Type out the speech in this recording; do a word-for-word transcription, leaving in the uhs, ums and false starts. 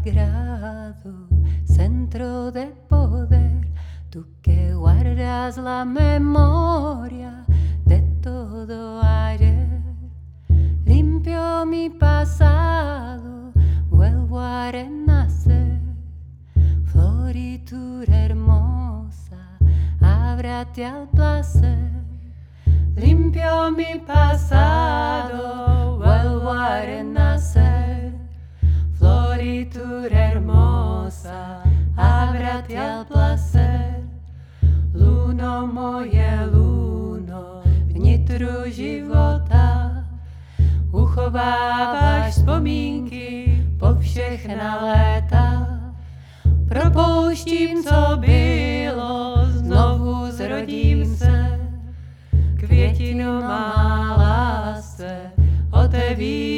sagrado centro de poder, tú que guardas la memoria de todo ayer. Limpio mi pasado, vuelvo a renacer. Floritura hermosa, ábrate al placer. Limpio mi pasado, vuelvo a renacer. Floritura hermosa, ábrate al placer. Luno moje luno, vnitru života, uchováváš vzpomínky po všechna léta. Propouštím, co bylo, znovu zrodím se. Květinu má lásce, otevírej.